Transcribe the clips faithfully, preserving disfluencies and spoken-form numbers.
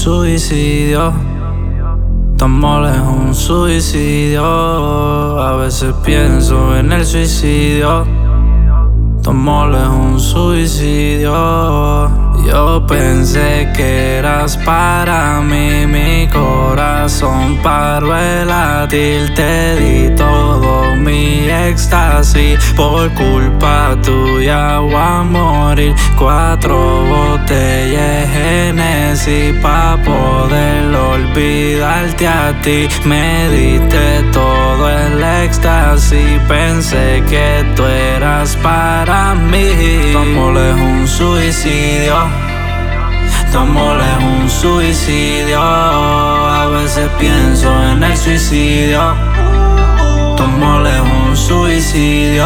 suicidio. Tu amor es un suicidio. A veces pienso en el suicidio. Tu amor es un suicidio. Yo pensé que eras para mí, mi corazón paró el latir. Te di todo mi éxtasis, por culpa tuya voy a morir. Cuatro botellas Genesis pa' poder olvidarte a ti. Me diste todo el éxtasis, pensé que tú eras para mí. Tu amor es un suicidio. Tu amor es un suicidio. A veces pienso en el suicidio. Tu amor es un suicidio.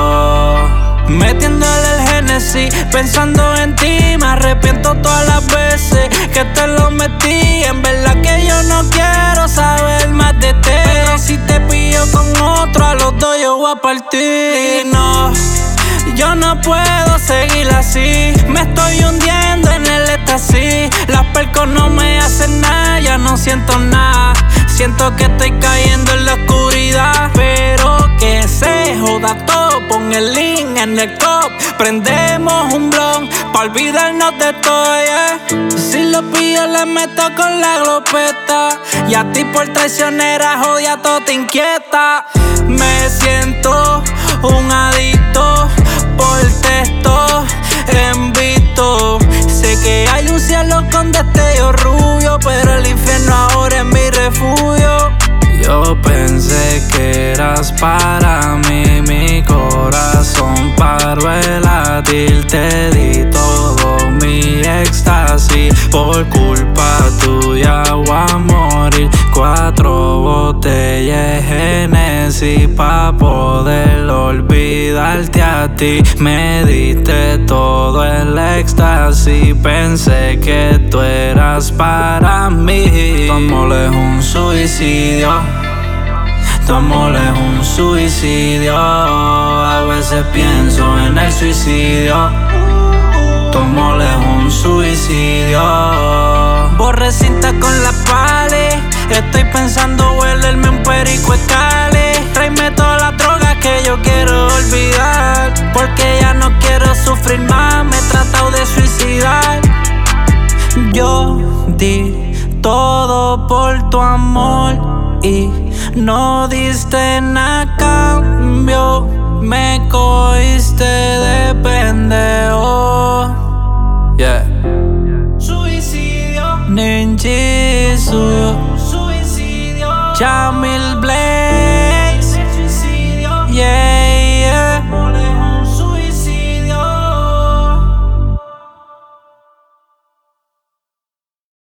Metiéndole el Genesis, pensando en ti. Me arrepiento todas las veces que te lo metí. En verdad que yo no quiero saber más de ti, pero si te pillo con otro, a los dos yo voy a partir. No, yo no puedo seguir así. Me estoy hundiendo en el éxtasis. Las percos no me hacen nada, ya no siento nada. Siento que estoy cayendo en la oscuridad, pero que se joda todo. Pon el link en el cop, prendemos un blon pa' olvidarnos de todo, yeah. Si lo pillo le meto con la glopeta, y a ti por traicionera jodia todo te inquieta. Me siento un adicto por texto en visto. Sé que hay un cielo con destello rubio, pero el infierno ahora es mi refugio. Yo pensé que eras para mí, mi corazón paró el latir. Te di todo mi éxtasis, por culpa tuya voy a morir. Cuatro botellas Genesis pa' poder olvidarte a ti. Me diste todo el éxtasis, pensé que tú eras para mí. Tu amor es un suicidio. Tu amor es un suicidio. A veces pienso en el suicidio. Tu amor es un suicidio. Borré cinta con la pale. Estoy pensando huelerme un perico escale. Tráeme todas las drogas que yo quiero olvidar, porque ya no quiero sufrir más. Me he tratado de suicidar. Yo di todo por tu amor y no diste nada a cambio. Me cogiste de pendejo. Yeah. Suicidio. Ninjitsu. Suicidio. Jamil Blake.